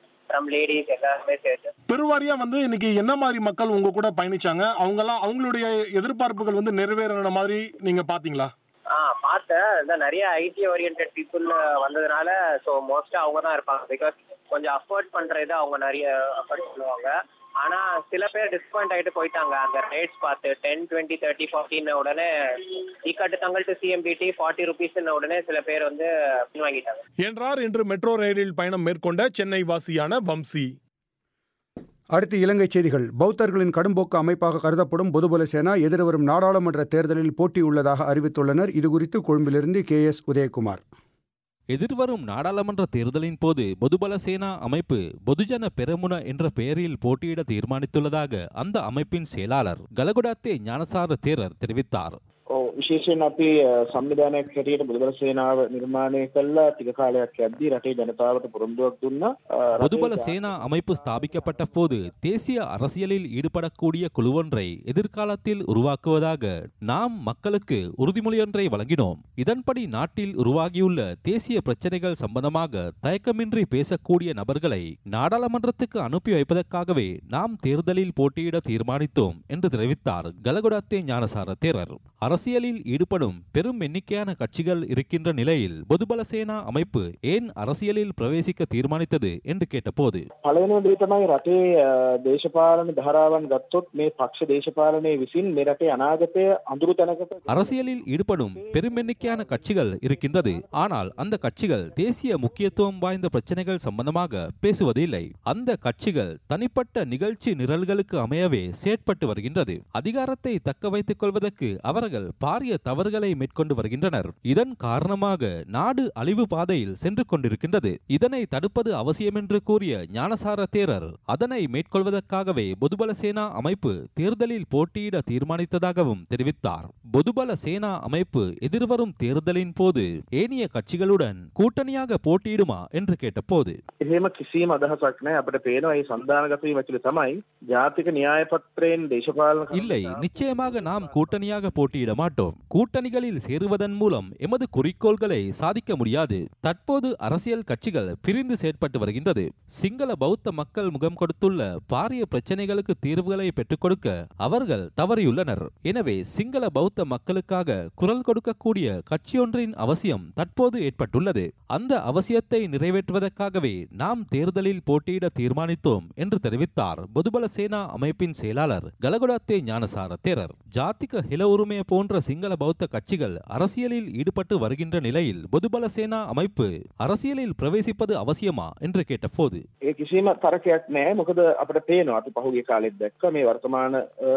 பெருவாரியா வந்து இன்னைக்கு என்ன மாதிரி மக்கள் உங்க கூட பயணிச்சாங்க? அவங்க எல்லாம் அவங்களுடைய எதிர்பார்ப்புகள் வந்து நிறைவேறின மாதிரி நீங்க பாத்தீங்களா? ஆ பார்த்தேன். நிறைய ஐடி ஓரியன்ட் பீப்புள் வந்ததுனால ஸோ மோஸ்டா அவங்க தான் இருப்பாங்க. பிகாஸ் கொஞ்சம் அஃபோர்ட் பண்றது அவங்க நிறைய அஃபோர்ட் பண்ணுவாங்க. ஆனா சில பேர் டிஸ்பாயிண்ட் ஆயிட்டு போயிட்டாங்க. அந்த ரேட்ஸ் பார்த்து டென் டுவெண்ட்டி தேர்ட்டி ஃபார்ட்டின்னு உடனே ஈக்காட்டு தங்கள் டு சிஎம்பிடி ஃபார்ட்டி ருபீஸ் உடனே சில பேர் வந்து வாங்கிட்டாங்க என்றார் இன்று மெட்ரோ ரயிலில் பயணம் மேற்கொண்ட சென்னை வாசியான வம்சி. அடுத்து இலங்கை செய்திகள். பௌத்தர்களின் கடும்போக்கு அமைப்பாக கருதப்படும் பொதுபல சேனா எதிர்வரும் நாடாளுமன்ற தேர்தலில் போட்டியுள்ளதாக அறிவித்துள்ளனர். இதுகுறித்து கொழும்பிலிருந்து கே எஸ் உதயகுமார். எதிர்வரும் நாடாளுமன்ற தேர்தலின் போது பொதுபல சேனா அமைப்பு பொதுஜன பெரமுன என்ற பெயரில் போட்டியிட தீர்மானித்துள்ளதாக அந்த அமைப்பின் செயலாளர் கலகுடாத்தே ஞானசார தேரர் தெரிவித்தார். විශේෂයෙන් අපි සංවිධානයක් හැටියට බුදුබල සේනාව නිර්මාණය කළා ටික කාලයක් යද්දී රටේ ජනතාවට පොරොන්දුවක් දුන්නා. பொதுபல சேனா அமைப்பு ஸ்தாபிக்கப்பட்ட போது தேசிய அரசியலில் ஈடுபடக்கூடிய குழுவொன்றை எதிர்காலத்தில் உருவாக்குவதாக நாம் மக்களுக்கு உறுதிமொழியொன்றை வழங்கினோம். இதன்படி நாட்டில் உருவாகியுள்ள தேசிய பிரச்சனைகள் சம்பந்தமாக தயக்கமின்றி பேசக்கூடிய நபர்களை நாடாளுமன்றத்துக்கு அனுப்பி வைப்பதற்காகவே நாம் தேர்தலில் போட்டியிட தீர்மானித்தோம் என்று தெரிவித்தார் கலகுடாத்தே ஞானசார தேரர். அரசியலில் ஈடுபடும் பெரும் எண்ணிக்கையான கட்சிகள் இருக்கின்ற நிலையில் பொதுபல சேனா அமைப்பு ஏன் அரசியலில் பிரவேசிக்க தீர்மானித்தது என்று கேட்டபோது පළවෙනි දේ තමයි රටේ දේශපාලන ධාරාවන් ගත්තොත් මේ පක්ෂ දේශපාලනයේ විසින් මේ රටේ අනාගතය අඳුරු තැනකට அரசியலில் ஈடுபடும் பெரும் எண்ணிக்கையான கட்சிகள் இருக்கின்றது. ஆனால் அந்த கட்சிகள் தேசிய முக்கியத்துவம் வாய்ந்த பிரச்சனைகள் சம்பந்தமாக பேசுவதில்லை. அந்த கட்சிகள் தனிப்பட்ட நிகழ்ச்சி நிரல்களுக்கு அமையவே செயற்பட்டு வருகின்றது. அதிகாரத்தை தக்க வைத்துக் கொள்வதற்கு அவர்கள் பாரிய தவறுகளை மேற்கொண்டு வருகின்றனர். இதன் காரணமாக நாடு அழிவு பாதையில் சென்று கொண்டிருக்கின்றது. இதனை தடுப்பது அவசியம் என்று கூறிய ஞானசார தேரர் அதனை மேற்கொள்வதற்காகவே பொதுபல சேனா அமைப்பு தேர்தலில் போட்டியிட தீர்மானித்ததாகவும் தெரிவித்தார். பொதுபல சேனா அமைப்பு எதிர்வரும் தேர்தலின் போது ஏனைய கட்சிகளுடன் கூட்டணியாக போட்டியிடுமா என்று கேட்டபோது එහෙම කිසිම අදහසක් නැහැ. අපිට පේනවා මේ සන්දානගත වීම ඇතුළේ තමයි ජාතික න්‍යාය පත්‍රයෙන් දේශපාලන இல்லை, நிச்சயமாக நாம் கூட்டணியாக போட்டியிட மாட்டோம். கூட்டணிகளில் சேருவதன் மூலம் எமது குறிக்கோள்களை சாதிக்க முடியாது. தற்போது அரசியல் கட்சிகள் பிரிந்து செயற்பட்டு வருகின்றது. சிங்கள பௌத்த மக்கள் முகம் கொடுத்துள்ள பாரிய பிரச்சனைகளுக்கு தீர்வுகளை பெற்றுக் கொடுக்க அவர்கள் தவறியுள்ளனர். எனவே சிங்கள பௌத்த மக்களுக்காக குரல் கொடுக்கக்கூடிய கட்சியொன்றின் அவசியம் தற்போது ஏற்பட்டுள்ளது. அந்த அவசியத்தை நிறைவேற்றுவதற்காகவே நாம் தேர்தலில் போட்டியிட தீர்மானித்தோம் என்று தெரிவித்தார் பொதுபல சேனா அமைப்பின் செயலாளர் கலகுடாத்தே ஞானசார தேரர். ஜாத்திக ஹில உரிமைய போன்ற சிங்கள பௌத்த கட்சிகள் அரசியலில் ஈடுபட்டு வருகின்ற நிலையில் பொதுபல சேனா அமைப்பு அரசியலில் பிரவேசிப்பது அவசியமா என்று கேட்டபோது ඒ කිසිම තරකයක් නැහැ. මොකද අපිට පේනවා අපි පහුගිය කාලෙත් දැක්ක මේ වර්තමාන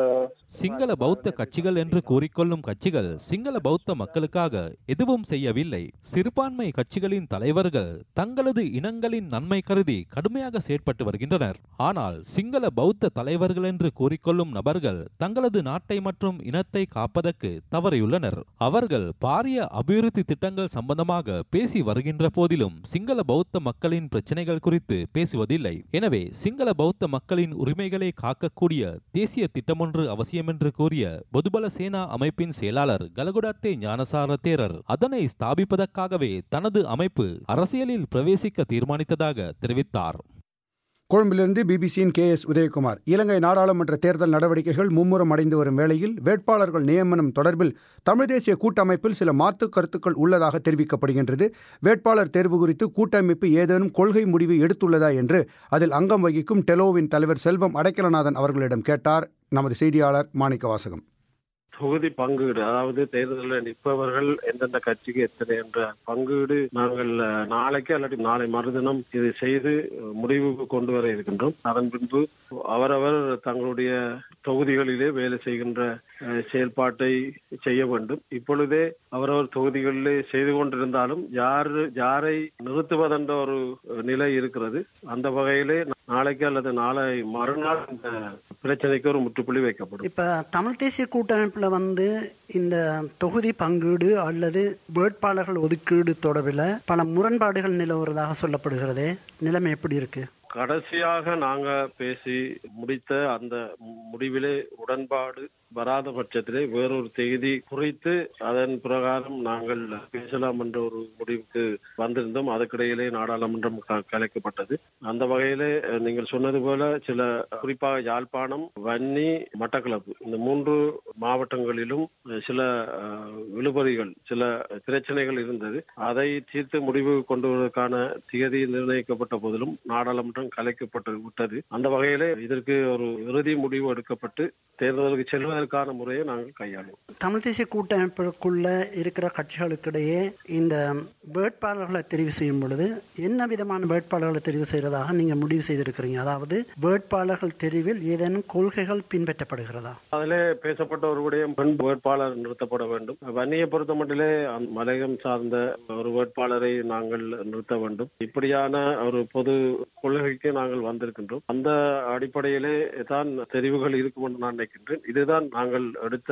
சிங்கள பௌத்த கட்சிகள் என்று கூறிக்கொள்ளும் கட்சிகள் சிங்கள பௌத்த மக்களுக்காக எதுவும் செய்யவில்லை. சிறுபான்மை கட்சிகளின் தலைவர்கள் தங்களது இனங்களின் நன்மை கருதி கடுமையாக செயற்பட்டு வருகின்றனர். ஆனால் சிங்கள பௌத்த தலைவர்கள் என்று கூறிக்கொள்ளும் நபர்கள் தங்களது நாட்டை மற்றும் இனத்தை காப்பதற்கு தவறியுள்ளனர். அவர்கள் பாரிய அபிவிருத்தி திட்டங்கள் சம்பந்தமாக பேசி வருகின்ற போதிலும் சிங்கள பௌத்த மக்களின் பிரச்சனைகள் குறித்து பேசுவதில்லை. எனவே சிங்கள பௌத்த மக்களின் உரிமைகளை காக்கக்கூடிய தேசிய திட்டமொன்று அவசியம் என்று கூறிய பொதுபல சேனா அமைப்பின் செயலாளர் கலகுடாத்தே ஞானசார தேரர் அதனை ஸ்தாபிப்பதற்காகவே தனது அமைப்பு அரசியலில் பிரவேசிக்க தீர்மானித்ததாக தெரிவித்தார். கொழும்பிலிருந்து பிபிசியின் கே எஸ் உதயகுமார். இலங்கை நாடாளுமன்ற தேர்தல் நடவடிக்கைகள் மும்முரம் அடைந்து வரும் வேளையில் வேட்பாளர்கள் நியமனம் தொடர்பில் தமிழ் தேசிய கூட்டமைப்பில் சில மாற்று கருத்துக்கள் உள்ளதாக தெரிவிக்கப்படுகின்றது. வேட்பாளர் தேர்வு குறித்து கூட்டமைப்பு ஏதேனும் கொள்கை முடிவு எடுத்துள்ளதா என்று அதில் அங்கம் வகிக்கும் டெலோவின் தலைவர் செல்வம் அடைக்கலநாதன் அவர்களிடம் கேட்டார் நமது செய்தியாளர் மாணிக்க வாசகம். தொகுதி பங்கீடு, அதாவது தேர்தலில் நிற்பவர்கள் எந்தெந்த கட்சிக்கு எத்தனை என்ற பங்கீடு நாங்கள் நாளைக்கு அல்லது நாளை மறுதினம் இது செய்து முடிவுக்கு கொண்டு வர இருக்கின்றோம். அதன் பின்பு அவரவர் தங்களுடைய தொகுதிகளிலே வேலை செய்கின்ற செயல்பாட்டை செய்ய வேண்டும். இப்பொழுதே அவரவர் தொகுதிகளிலே செய்து கொண்டிருந்தாலும் யார் யாரை நிறுத்துவதென்ற ஒரு நிலை இருக்கிறது. அந்த வகையிலே நாளைக்கு அல்லது நாளை மறுநாள் இந்த பிரச்சனைக்கு ஒரு முற்றுப்புள்ளி வைக்கப்படும். இப்ப தமிழ் தேசிய கூட்டமைப்புல வந்து இந்த தொகுதி பங்கீடு அல்லது வேட்பாளர்கள் ஒதுக்கீடு தொடர்பில் பல முரண்பாடுகள் நிலவுவதாக சொல்லப்படுகிறது. நிலைமை எப்படி இருக்கு? கடைசியாக நாங்க பேசி முடித்த அந்த முடிவிலே உடன்பாடு வராத பட்சத்திலே வேறொரு தேதி குறித்து அதன் பிரகாரம் நாங்கள் பேசலாம் என்ற ஒரு முடிவுக்கு வந்திருந்தோம். அதுக்கிடையிலே நாடாளுமன்றம் கலைக்கப்பட்டது. அந்த வகையிலே நீங்கள் சொன்னது போல சில குறிப்பாக யாழ்ப்பாணம், வன்னி, மட்டக்களப்பு இந்த மூன்று மாவட்டங்களிலும் சில இழுபறிகள், சில பிரச்சனைகள் இருந்தது. அதை தீர்த்து முடிவு கொண்டு வருவதற்கான தேதி நிர்ணயிக்கப்பட்ட போதிலும் நாடாளுமன்றம் கலைக்கப்பட்டு விட்டது. அந்த வகையிலே இதற்கு ஒரு இறுதி முடிவு எடுக்கப்பட்டு தேர்தலுக்கு செல்வதற்கான முறையை நாங்கள் கையாளுவோம். தமிழ் தேசிய கூட்டமைப்புக்குள்ள இருக்கிற கட்சிகளுக்கிடையே இந்த வேட்பாளர்களை தெரிவு செய்யும் பொழுது என்ன விதமான வேட்பாளர்களை தெரிவு செய்யறதாக நீங்க முடிவு செய்திருக்கிறீங்க? அதாவது வேட்பாளர்கள் தெரிவில் ஏதேனும் கொள்கைகள் பின்பற்றப்படுகிறதா? அதிலே பேசப்பட்ட ஒருவருடைய பெண் வேட்பாளர் நிறுத்தப்பட வேண்டும். வன்னியை பொறுத்த மட்டிலே மலையம் சார்ந்த ஒரு வேட்பாளரை நாங்கள் நிறுத்த வேண்டும். இப்படியான ஒரு பொது கொள்கைக்கு நாங்கள் வந்திருக்கின்றோம். அந்த அடிப்படையிலே தான் தெரிவுகள் இருக்கும் என்று நான் நினைக்கின்றேன். இதுதான் நாங்கள் எடுத்த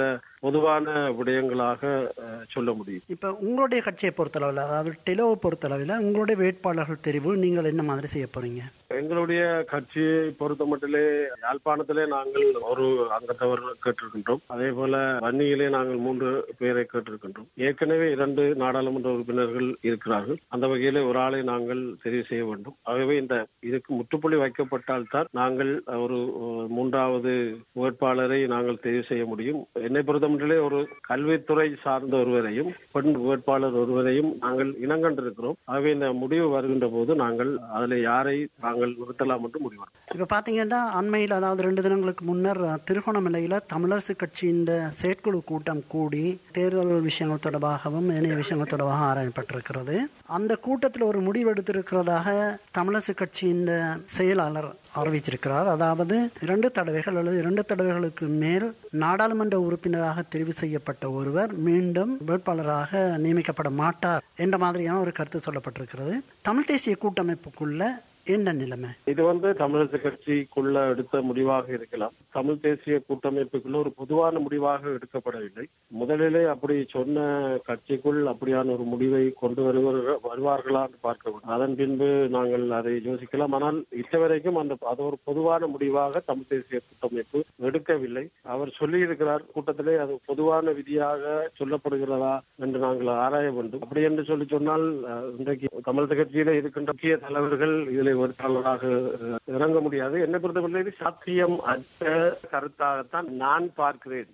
பொதுவான விடயங்களாக அஹ், சொல்ல முடியும். இப்போ உங்களுடைய கட்சியை பொறுத்தளவில், அதாவது டெலோவை பொறுத்தளவில் உங்களுடைய வேட்பாளர்கள் தெரிவு நீங்கள் என்ன மாதிரி செய்ய போறீங்க? எங்களுடைய கட்சியை பொறுத்த மட்டிலே யாழ்ப்பாணத்திலே நாங்கள் ஒரு அங்கத்தவர் கேட்டிருக்கின்றோம். அதே போல வன்னியிலே நாங்கள் மூன்று பேரை கேட்டிருக்கின்றோம். ஏற்கனவே இரண்டு நாடாளுமன்ற உறுப்பினர்கள் இருக்கிறார்கள். அந்த வகையிலே ஒரு ஆளை நாங்கள் தெரிவு செய்ய வேண்டும். ஆகவே இந்த இதுக்கு முற்றுப்புள்ளி வைக்கப்பட்டால் தான் நாங்கள் ஒரு மூன்றாவது வேட்பாளரை நாங்கள் தெரிவு செய்ய முடியும். என்னை பொறுத்த மட்டிலே ஒரு கல்வித்துறை சார்ந்த ஒருவரையும் பெண் வேட்பாளர் ஒருவரையும் நாங்கள் இனங்கண்டிருக்கிறோம். ஆகவே இந்த முடிவு வருகின்ற போது நாங்கள் அதில் யாரை நாங்கள் நிறுத்தலாம் என்று முடிவு. இப்போ பார்த்தீங்கன்னா அண்மையில், அதாவது ரெண்டு தினங்களுக்கு முன்னர் திருகோணமலையில் தமிழரசு கட்சியின் செயற்குழு கூட்டம் கூடி தேர்தல் விஷயங்கள் தொடர்பாகவும் ஏனைய விஷயங்கள் தொடர்பாக ஆராயப்பட்டிருக்கிறது. அந்த கூட்டத்தில் ஒரு முடிவு எடுத்திருக்கிறதாக தமிழரசு கட்சியின் செயலாளர் அறிவிச்சிருக்கிறார். அதாவது இரண்டு தடவைகள் அல்லது இரண்டு தடவைகளுக்கு மேல் நாடாளுமன்ற உறுப்பினராக தெரிவு செய்யப்பட்ட ஒருவர் மீண்டும் வேட்பாளராக நியமிக்கப்பட மாட்டார் என்ற மாதிரியான ஒரு கருத்து சொல்லப்பட்டிருக்கிறது. தமிழ் தேசிய கூட்டமைப்புக்குள்ள என்ன நிலைமை? இது வந்து தமிழரசு கட்சிக்குள்ள எடுத்த முடிவாக இருக்கலாம். தமிழ் தேசிய கூட்டமைப்புக்குள்ள ஒரு பொதுவான முடிவாக எடுக்கப்படவில்லை. முதலிலே அப்படி சொன்ன கட்சிக்குள் அப்படியான ஒரு முடிவை கொண்டு வருவர் வருவார்களா என்று பார்க்க வேண்டும். அதன் பின்பு நாங்கள் அதை யோசிக்கலாம். ஆனால் இத்தவரைக்கும் அந்த அது ஒரு பொதுவான முடிவாக தமிழ் தேசிய கூட்டமைப்பு எடுக்கவில்லை. அவர் சொல்லியிருக்கிறார் கூட்டத்திலே அது பொதுவான விதியாக சொல்லப்படுகிறதா என்று நாங்கள் ஆராய வேண்டும். அப்படி என்று சொல்லி சொன்னால் இன்றைக்கு தமிழக கட்சியில இருக்கின்ற முக்கிய தலைவர்கள் இதில் வேட்பாளராக இறங்க முடியாது. என்னை பொறுத்தவரை சாத்தியம் அற்ற கருத்தாகத்தான் நான் பார்க்கிறேன்.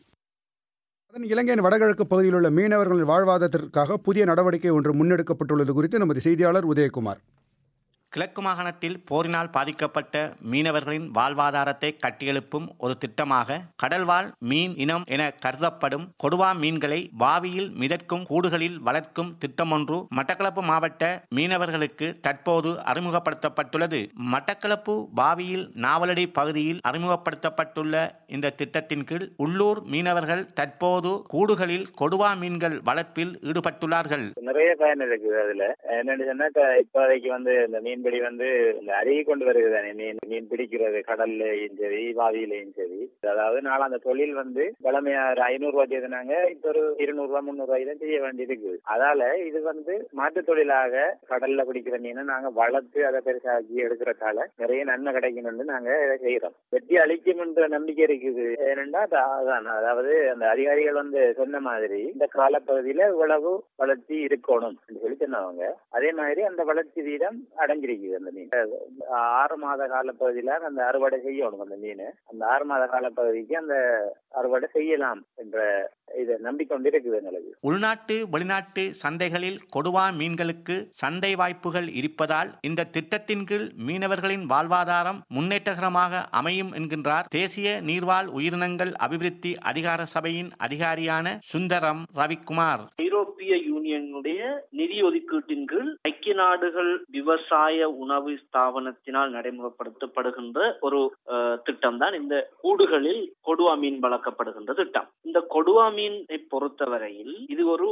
அதன் இலங்கையின் வடகிழக்கு பகுதியில் உள்ள மீனவர்களின் வாழ்வாதாரத்திற்காக புதிய நடவடிக்கை ஒன்று முன்னெடுக்கப்பட்டுள்ளது குறித்து நமது செய்தியாளர் உதயகுமார். கிழக்கு மாகாணத்தில் போரினால் பாதிக்கப்பட்ட மீனவர்களின் வாழ்வாதாரத்தை கட்டியெழுப்பும் ஒரு திட்டமாக கடல்வாழ் மீன் இனம் என கருதப்படும் கொடுவா மீன்களை பாவியில் மிதக்கும் கூடுகளில் வளர்க்கும் திட்டம் ஒன்று மட்டக்களப்பு மாவட்ட மீனவர்களுக்கு தற்போது அறிமுகப்படுத்தப்பட்டுள்ளது. மட்டக்களப்பு பாவியில் நாவலடி பகுதியில் அறிமுகப்படுத்தப்பட்டுள்ள இந்த திட்டத்தின் கீழ் உள்ளூர் மீனவர்கள் தற்போது கூடுகளில் கொடுவா மீன்கள் வளர்ப்பில் ஈடுபட்டுள்ளார்கள். நிறைய பயன் இருக்குது. அதுல என்னன்னு சொன்னா இப்போதைக்கு வந்து இந்த மீன் மீன்பிடி வந்து இந்த அருகி கொண்டு வருகிறது. மீன் மீன் பிடிக்கிறது கடல்லையும் சரி வாவியிலையும் சரி. அதாவது நாளை அந்த தொழில் வந்து பழமையா ஒரு ஐநூறு ரூபாய் செய்தாங்க, இப்ப ஒரு இருநூறு ரூபாய் முன்னூறு ரூபாய் தான் செய்ய வேண்டியிருக்கு. அதால இது வந்து மாற்று தொழிலாக கடல்ல பிடிக்கிற மீனை நாங்க வளர்த்து அதை பெருசாக்கி எடுக்கிறதால நிறைய நன்மை கிடைக்கணும்னு நாங்க செய்யறோம். வெற்றி அளிக்கும் என்ற நம்பிக்கை இருக்குது. ஏனென்றா அதான் அதாவது அந்த அதிகாரிகள் வந்து சொன்ன மாதிரி இந்த காலப்பகுதியில இவ்வளவு வளர்ச்சி இருக்கணும் சொல்லி சொன்னவங்க. அதே மாதிரி அந்த வளர்ச்சி வீதம் அடைஞ்சிருக்கு. அந்த மீன் ஆறு மாத கால பகுதியில அந்த அறுவடை செய்யணும். அந்த மீன் அந்த ஆறு மாத கால பகுதிக்கு அந்த அறுவடை செய்யலாம் என்ற இதை நம்பிக்கொண்டிருக்குது எங்களுக்கு. உள்நாட்டு வெளிநாட்டு சந்தைகளில் கொடுவா மீன்களுக்கு சந்தை வாய்ப்புகள் இருப்பதால் இந்த திட்டத்தின் கீழ் மீனவர்களின் வாழ்வாதாரம் முன்னேற்றகரமாக அமையும் என்கின்றார் தேசிய நீர்வாழ் உயிரினங்கள் அபிவிருத்தி அதிகார சபையின் அதிகாரியான சுந்தரம் ரவிக்குமார். ஐரோப்பிய யூனியனுடைய நிதி ஒதுக்கீட்டின் கீழ் ஐக்கிய நாடுகள் விவசாய உணவு ஸ்தாபனத்தினால் நடைமுறைப்படுத்தப்படுகின்ற ஒரு திட்டம் தான் இந்த கூடுகளில் கொடுவா மீன் வளர்க்கப்படுகின்ற திட்டம். இந்த கொடுவா மீனை பொறுத்தவரையில் இது ஒரு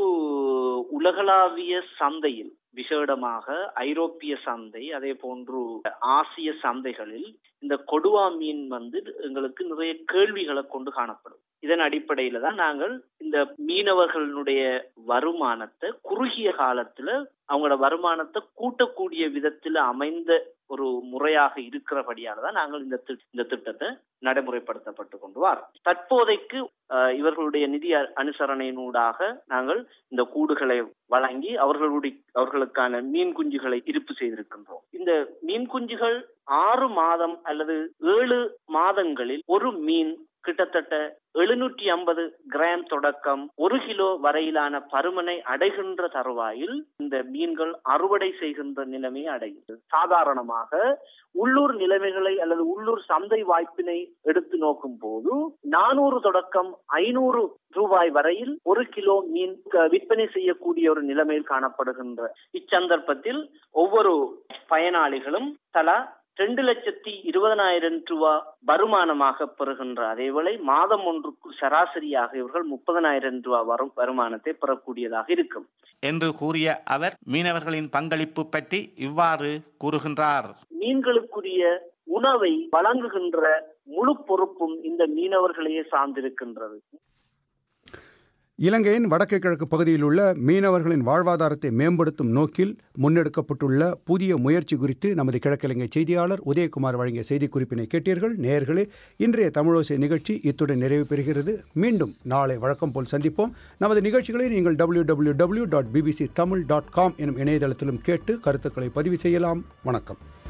உலகளாவிய சந்தையில் விசேடமாக ஐரோப்பிய சந்தை அதே போன்று ஆசிய சந்தைகளில் இந்த கொடுவா மீன் வந்து எங்களுக்கு நிறைய கேள்விகளை கொண்டு காணப்படும். இதன் அடிப்படையில தான் நாங்கள் இந்த மீனவர்களுடைய வருமானத்தை குறுகிய காலத்துல அவங்களோட வருமானத்தை கூட்டக்கூடிய விதத்துல அமைந்த ஒரு முறையாக இருக்கிறபடியால தான் நாங்கள் இந்த இந்த திட்டத்தை நடைமுறைப்படுத்தப்பட்டு கொண்டு வரோம். தற்போதைக்கு இவர்களுடைய நிதி அனுசரணையினூடாக நாங்கள் இந்த கூடுகளை வழங்கி அவர்களுடைய அவர்களுக்கான மீன் குஞ்சுகளை இருப்பு செய்திருக்கின்றோம். இந்த மீன் குஞ்சுகள் ஆறு மாதம் அல்லது ஏழு மாதங்களில் ஒரு மீன் கிட்டத்தட்ட எழுநூற்றி ஐம்பது கிராம் தொடக்கம் ஒரு கிலோ வரையிலான பருமனை அடைகின்ற தருவாயில் இந்த மீன்கள் அறுவடை செய்கின்ற நிலைமையை அடைகிறது. சாதாரணமாக உள்ளூர் நிலைமைகளை அல்லது உள்ளூர் சந்தை வாய்ப்பினை எடுத்து நோக்கும் போது நானூறு தொடக்கம் ஐநூறு ரூபாய் வரையில் ஒரு கிலோ மீன் விற்பனை செய்யக்கூடிய ஒரு நிலைமையில் காணப்படுகின்ற இச்சந்தர்ப்பத்தில் ஒவ்வொரு பயனாளிகளும் தலா ரெண்டு லட்சத்தி இருபதனாயிரம் ரூபாய் வருமானமாக பெறுகின்ற அதேவேளை மாதம் ஒன்றுக்கு சராசரியாக இவர்கள் முப்பதனாயிரம் ரூபாய் வரும் வருமானத்தை பெறக்கூடியதாக இருக்கும் என்று கூறிய அவர் மீனவர்களின் பங்களிப்பு பற்றி இவ்வாறு கூறுகின்றார். மீன்களுக்குரிய உணவை வழங்குகின்ற முழு பொறுப்பும் இந்த மீனவர்களையே சார்ந்திருக்கின்றது. இலங்கையின் வடக்கு கிழக்கு பகுதியில் உள்ள மீனவர்களின் வாழ்வாதாரத்தை மேம்படுத்தும் நோக்கில் முன்னெடுக்கப்பட்டுள்ள புதிய முயற்சி குறித்து நமது கிழக்கிழங்கை செய்தியாளர் உதயகுமார் வழங்கிய செய்திக்குறிப்பினை கேட்டீர்கள். நேயர்களே, இன்றைய தமிழோசை நிகழ்ச்சி இத்துடன் நிறைவு பெறுகிறது. மீண்டும் நாளை வழக்கம் போல் சந்திப்போம். நமது நிகழ்ச்சிகளை நீங்கள் W W W dot BBC Tamil dot com எனும் இணையதளத்திலும் கேட்டு கருத்துக்களை பதிவு செய்யலாம். வணக்கம்.